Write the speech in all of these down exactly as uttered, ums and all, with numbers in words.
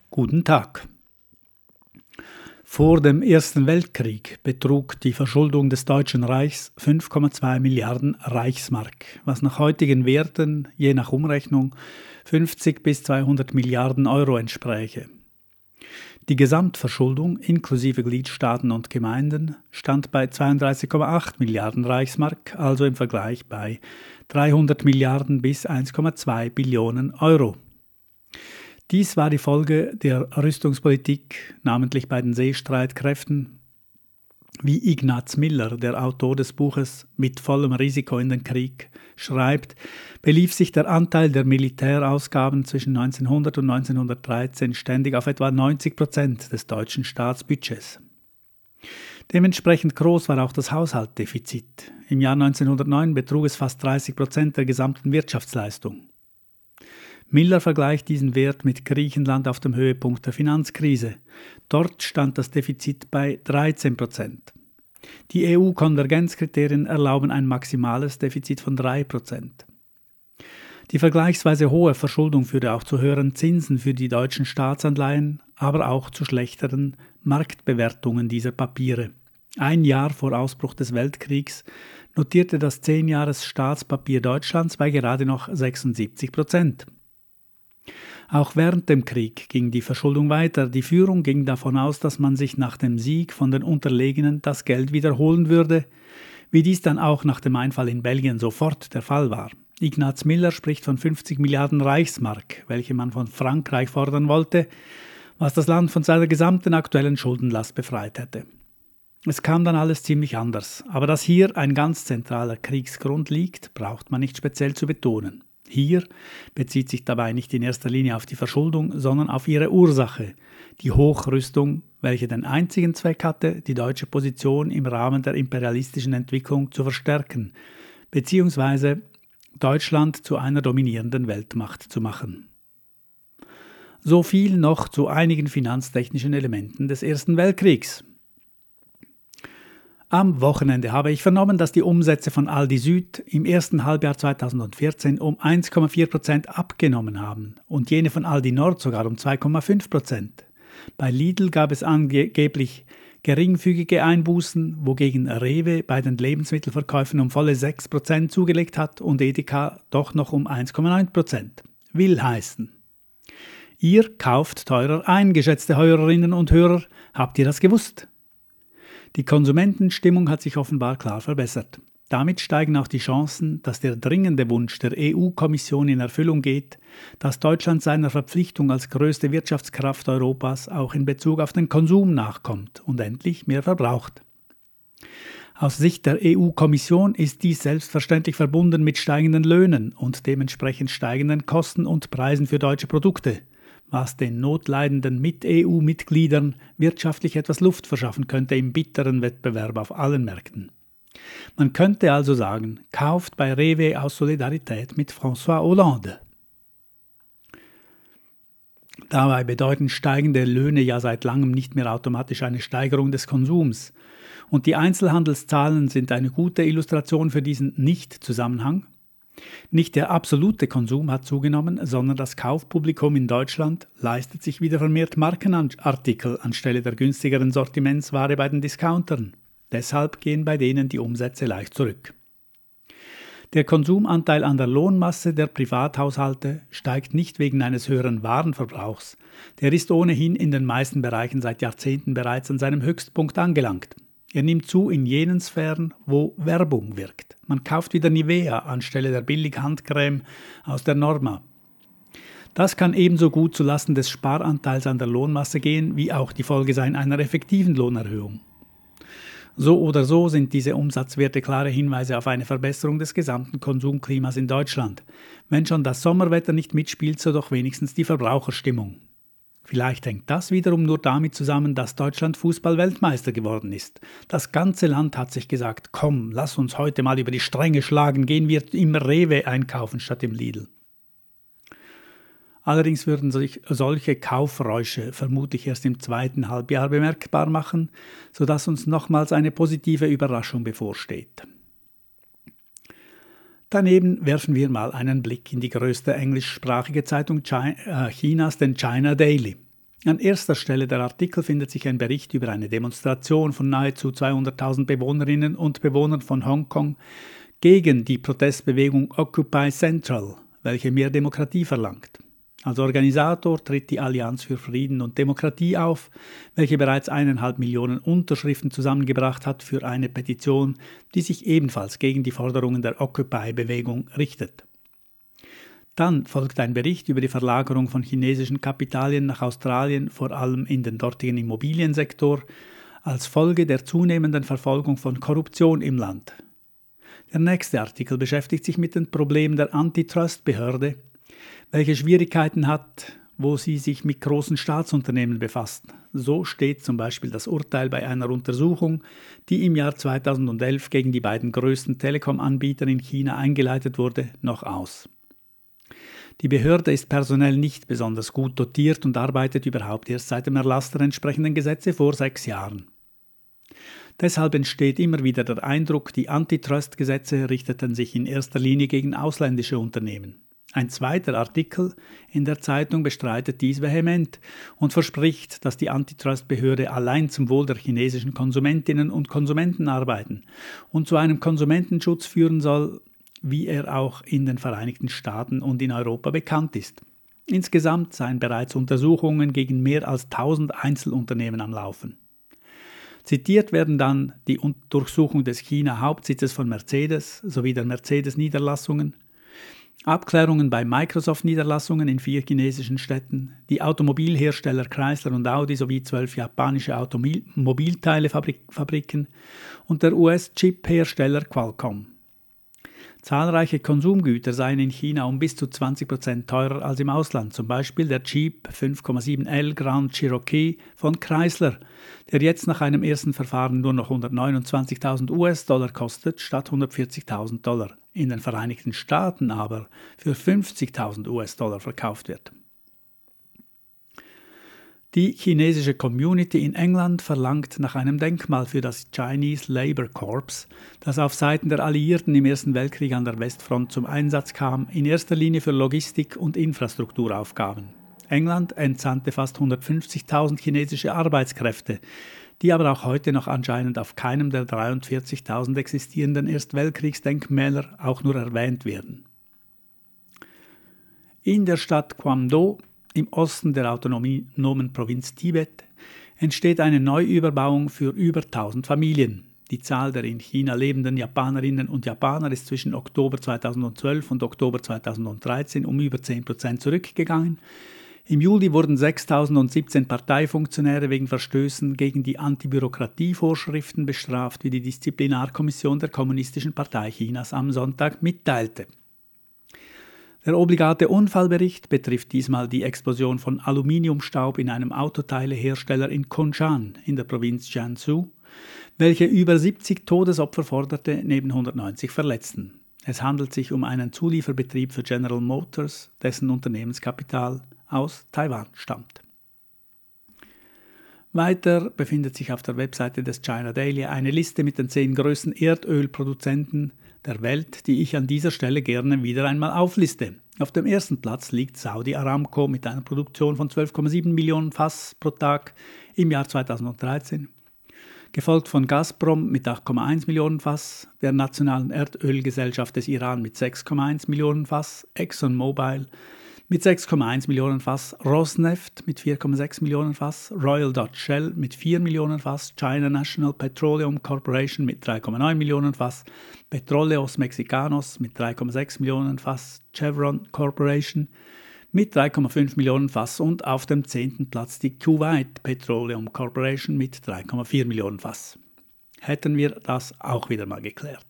Guten Tag. Vor dem Ersten Weltkrieg betrug die Verschuldung des Deutschen Reichs fünf Komma zwei Milliarden Reichsmark, was nach heutigen Werten je nach Umrechnung fünfzig bis zweihundert Milliarden Euro entspräche. Die Gesamtverschuldung inklusive Gliedstaaten und Gemeinden stand bei zweiunddreißig Komma acht Milliarden Reichsmark, also im Vergleich bei dreihundert Milliarden bis eins Komma zwei Billionen Euro. Dies war die Folge der Rüstungspolitik, namentlich bei den Seestreitkräften. Wie Ignaz Miller, der Autor des Buches Mit vollem Risiko in den Krieg, schreibt, belief sich der Anteil der Militärausgaben zwischen neunzehnhundert und neunzehnhundertdreizehn ständig auf etwa neunzig Prozent des deutschen Staatsbudgets. Dementsprechend groß war auch das Haushaltsdefizit. Im Jahr neunzehnhundertneun betrug es fast dreißig Prozent der gesamten Wirtschaftsleistung. Miller vergleicht diesen Wert mit Griechenland auf dem Höhepunkt der Finanzkrise. Dort stand das Defizit bei dreizehn Prozent. Die E U-Konvergenzkriterien erlauben ein maximales Defizit von drei Prozent. Die vergleichsweise hohe Verschuldung führte auch zu höheren Zinsen für die deutschen Staatsanleihen, aber auch zu schlechteren Marktbewertungen dieser Papiere. Ein Jahr vor Ausbruch des Weltkriegs notierte das zehn-Jahres-Staatspapier Deutschlands bei gerade noch sechsundsiebzig Prozent. Auch während dem Krieg ging die Verschuldung weiter. Die Führung ging davon aus, dass man sich nach dem Sieg von den Unterlegenen das Geld wiederholen würde, wie dies dann auch nach dem Einfall in Belgien sofort der Fall war. Ignaz Miller spricht von fünfzig Milliarden Reichsmark, welche man von Frankreich fordern wollte, was das Land von seiner gesamten aktuellen Schuldenlast befreit hätte. Es kam dann alles ziemlich anders, aber dass hier ein ganz zentraler Kriegsgrund liegt, braucht man nicht speziell zu betonen. Hier bezieht sich dabei nicht in erster Linie auf die Verschuldung, sondern auf ihre Ursache, die Hochrüstung, welche den einzigen Zweck hatte, die deutsche Position im Rahmen der imperialistischen Entwicklung zu verstärken, beziehungsweise Deutschland zu einer dominierenden Weltmacht zu machen. So viel noch zu einigen finanztechnischen Elementen des Ersten Weltkriegs. Am Wochenende habe ich vernommen, dass die Umsätze von Aldi Süd im ersten Halbjahr zweitausendvierzehn um eins Komma vier Prozent abgenommen haben und jene von Aldi Nord sogar um zwei Komma fünf Prozent. Bei Lidl gab es angeblich geringfügige Einbußen, wogegen Rewe bei den Lebensmittelverkäufen um volle sechs Prozent zugelegt hat und Edeka doch noch um eins Komma neun Prozent. Will heißen: Ihr kauft teurer ein, geschätzte Hörerinnen und Hörer, habt ihr das gewusst? Die Konsumentenstimmung hat sich offenbar klar verbessert. Damit steigen auch die Chancen, dass der dringende Wunsch der E U-Kommission in Erfüllung geht, dass Deutschland seiner Verpflichtung als größte Wirtschaftskraft Europas auch in Bezug auf den Konsum nachkommt und endlich mehr verbraucht. Aus Sicht der E U-Kommission ist dies selbstverständlich verbunden mit steigenden Löhnen und dementsprechend steigenden Kosten und Preisen für deutsche Produkte, was den notleidenden Mit-E U-Mitgliedern wirtschaftlich etwas Luft verschaffen könnte im bitteren Wettbewerb auf allen Märkten. Man könnte also sagen, kauft bei Rewe aus Solidarität mit François Hollande. Dabei bedeuten steigende Löhne ja seit langem nicht mehr automatisch eine Steigerung des Konsums. Und die Einzelhandelszahlen sind eine gute Illustration für diesen Nicht-Zusammenhang. Nicht der absolute Konsum hat zugenommen, sondern das Kaufpublikum in Deutschland leistet sich wieder vermehrt Markenartikel anstelle der günstigeren Sortimentsware bei den Discountern. Deshalb gehen bei denen die Umsätze leicht zurück. Der Konsumanteil an der Lohnmasse der Privathaushalte steigt nicht wegen eines höheren Warenverbrauchs. Der ist ohnehin in den meisten Bereichen seit Jahrzehnten bereits an seinem Höchstpunkt angelangt. Er nimmt zu in jenen Sphären, wo Werbung wirkt. Man kauft wieder Nivea anstelle der Billig-Handcreme aus der Norma. Das kann ebenso gut zulasten des Sparanteils an der Lohnmasse gehen, wie auch die Folge sein einer effektiven Lohnerhöhung. So oder so sind diese Umsatzwerte klare Hinweise auf eine Verbesserung des gesamten Konsumklimas in Deutschland. Wenn schon das Sommerwetter nicht mitspielt, so doch wenigstens die Verbraucherstimmung. Vielleicht hängt das wiederum nur damit zusammen, dass Deutschland Fußball-Weltmeister geworden ist. Das ganze Land hat sich gesagt, komm, lass uns heute mal über die Stränge schlagen, gehen wir im Rewe einkaufen statt im Lidl. Allerdings würden sich solche Kaufräusche vermutlich erst im zweiten Halbjahr bemerkbar machen, sodass uns nochmals eine positive Überraschung bevorsteht. Daneben werfen wir mal einen Blick in die größte englischsprachige Zeitung Chinas, den China Daily. An erster Stelle der Artikel findet sich ein Bericht über eine Demonstration von nahezu zweihunderttausend Bewohnerinnen und Bewohnern von Hongkong gegen die Protestbewegung Occupy Central, welche mehr Demokratie verlangt. Als Organisator tritt die Allianz für Frieden und Demokratie auf, welche bereits eineinhalb Millionen Unterschriften zusammengebracht hat für eine Petition, die sich ebenfalls gegen die Forderungen der Occupy-Bewegung richtet. Dann folgt ein Bericht über die Verlagerung von chinesischen Kapitalien nach Australien, vor allem in den dortigen Immobiliensektor, als Folge der zunehmenden Verfolgung von Korruption im Land. Der nächste Artikel beschäftigt sich mit den Problemen der Antitrust-Behörde, welche Schwierigkeiten hat, wo sie sich mit großen Staatsunternehmen befasst. So steht zum Beispiel das Urteil bei einer Untersuchung, die im Jahr zweitausendelf gegen die beiden größten Telekom-Anbieter in China eingeleitet wurde, noch aus. Die Behörde ist personell nicht besonders gut dotiert und arbeitet überhaupt erst seit dem Erlass der entsprechenden Gesetze vor sechs Jahren. Deshalb entsteht immer wieder der Eindruck, die Antitrust-Gesetze richteten sich in erster Linie gegen ausländische Unternehmen. Ein zweiter Artikel in der Zeitung bestreitet dies vehement und verspricht, dass die Antitrust-Behörde allein zum Wohl der chinesischen Konsumentinnen und Konsumenten arbeiten und zu einem Konsumentenschutz führen soll, wie er auch in den Vereinigten Staaten und in Europa bekannt ist. Insgesamt seien bereits Untersuchungen gegen mehr als tausend Einzelunternehmen am Laufen. Zitiert werden dann die Durchsuchung des China-Hauptsitzes von Mercedes sowie der Mercedes-Niederlassungen, Abklärungen bei Microsoft-Niederlassungen in vier chinesischen Städten, die Automobilhersteller Chrysler und Audi sowie zwölf japanische Automobilteilefabriken und der U S-Chip-Hersteller Qualcomm. Zahlreiche Konsumgüter seien in China um bis zu zwanzig Prozent teurer als im Ausland, zum Beispiel der Jeep fünf Komma sieben L Grand Cherokee von Chrysler, der jetzt nach einem ersten Verfahren nur noch hundertneunundzwanzigtausend US-Dollar kostet, statt hundertvierzigtausend Dollar, in den Vereinigten Staaten aber für fünfzigtausend US-Dollar verkauft wird. Die chinesische Community in England verlangt nach einem Denkmal für das Chinese Labour Corps, das auf Seiten der Alliierten im Ersten Weltkrieg an der Westfront zum Einsatz kam, in erster Linie für Logistik- und Infrastrukturaufgaben. England entsandte fast hundertfünfzigtausend chinesische Arbeitskräfte, die aber auch heute noch anscheinend auf keinem der dreiundvierzigtausend existierenden Erstweltkriegsdenkmäler auch nur erwähnt werden. In der Stadt Qamdo im Osten der autonomen Provinz Tibet entsteht eine Neuüberbauung für über tausend Familien. Die Zahl der in China lebenden Japanerinnen und Japaner ist zwischen Oktober zweitausendzwölf und Oktober zweitausenddreizehn um über zehn Prozent zurückgegangen. Im Juli wurden sechstausendsiebzehn Parteifunktionäre wegen Verstößen gegen die Antibürokratievorschriften bestraft, wie die Disziplinarkommission der Kommunistischen Partei Chinas am Sonntag mitteilte. Der obligate Unfallbericht betrifft diesmal die Explosion von Aluminiumstaub in einem Autoteilehersteller in Kunshan in der Provinz Jiangsu, welche über siebzig Todesopfer forderte, neben hundertneunzig Verletzten. Es handelt sich um einen Zulieferbetrieb für General Motors, dessen Unternehmenskapital aus Taiwan stammt. Weiter befindet sich auf der Webseite des China Daily eine Liste mit den zehn größten Erdölproduzenten der Welt, die ich an dieser Stelle gerne wieder einmal aufliste. Auf dem ersten Platz liegt Saudi Aramco mit einer Produktion von zwölf Komma sieben Millionen Fass pro Tag im Jahr zweitausenddreizehn, gefolgt von Gazprom mit acht Komma eins Millionen Fass, der Nationalen Erdölgesellschaft des Iran mit sechs Komma eins Millionen Fass, ExxonMobil mit sechs Komma eins Millionen Fass, Rosneft mit vier Komma sechs Millionen Fass, Royal Dutch Shell mit vier Millionen Fass, China National Petroleum Corporation mit drei Komma neun Millionen Fass, Petróleos Mexicanos mit drei Komma sechs Millionen Fass, Chevron Corporation mit drei Komma fünf Millionen Fass und auf dem zehnten Platz die Kuwait Petroleum Corporation mit drei Komma vier Millionen Fass. Hätten wir das auch wieder mal geklärt.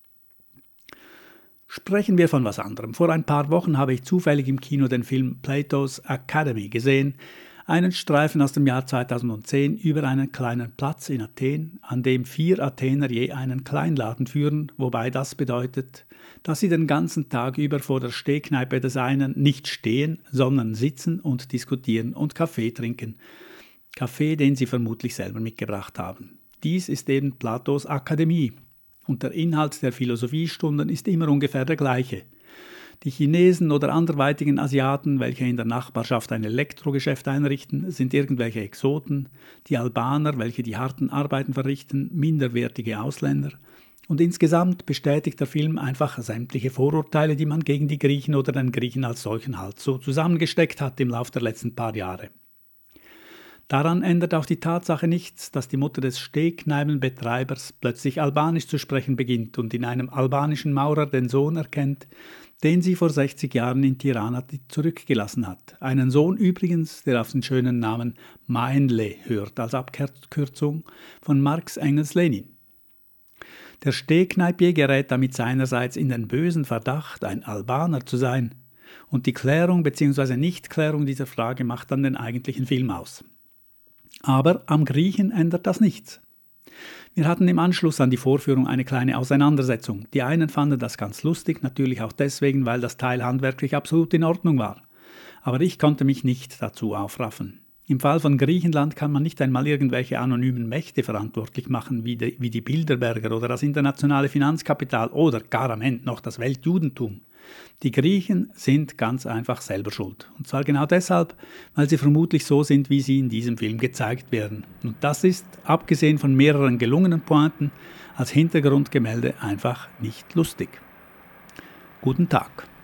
Sprechen wir von was anderem. Vor ein paar Wochen habe ich zufällig im Kino den Film Plato's Academy gesehen, einen Streifen aus dem Jahr zweitausendzehn über einen kleinen Platz in Athen, an dem vier Athener je einen Kleinladen führen, wobei das bedeutet, dass sie den ganzen Tag über vor der Stehkneipe des einen nicht stehen, sondern sitzen und diskutieren und Kaffee trinken. Kaffee, den sie vermutlich selber mitgebracht haben. Dies ist eben Plato's Akademie. Und der Inhalt der Philosophiestunden ist immer ungefähr der gleiche. Die Chinesen oder anderweitigen Asiaten, welche in der Nachbarschaft ein Elektrogeschäft einrichten, sind irgendwelche Exoten, die Albaner, welche die harten Arbeiten verrichten, minderwertige Ausländer. Und insgesamt bestätigt der Film einfach sämtliche Vorurteile, die man gegen die Griechen oder den Griechen als solchen halt so zusammengesteckt hat im Laufe der letzten paar Jahre. Daran ändert auch die Tatsache nichts, dass die Mutter des Stehkneipenbetreibers plötzlich Albanisch zu sprechen beginnt und in einem albanischen Maurer den Sohn erkennt, den sie vor sechzig Jahren in Tirana zurückgelassen hat. Einen Sohn übrigens, der auf den schönen Namen Mainle hört, als Abkürzung von Marx Engels Lenin. Der Stehkneipier gerät damit seinerseits in den bösen Verdacht, ein Albaner zu sein. Und die Klärung bzw. Nichtklärung dieser Frage macht dann den eigentlichen Film aus. Aber am Griechen ändert das nichts. Wir hatten im Anschluss an die Vorführung eine kleine Auseinandersetzung. Die einen fanden das ganz lustig, natürlich auch deswegen, weil das Teil handwerklich absolut in Ordnung war. Aber ich konnte mich nicht dazu aufraffen. Im Fall von Griechenland kann man nicht einmal irgendwelche anonymen Mächte verantwortlich machen, wie die, wie die Bilderberger oder das internationale Finanzkapital oder gar am Ende noch das Weltjudentum. Die Griechen sind ganz einfach selber schuld. Und zwar genau deshalb, weil sie vermutlich so sind, wie sie in diesem Film gezeigt werden. Und das ist, abgesehen von mehreren gelungenen Pointen, als Hintergrundgemälde einfach nicht lustig. Guten Tag.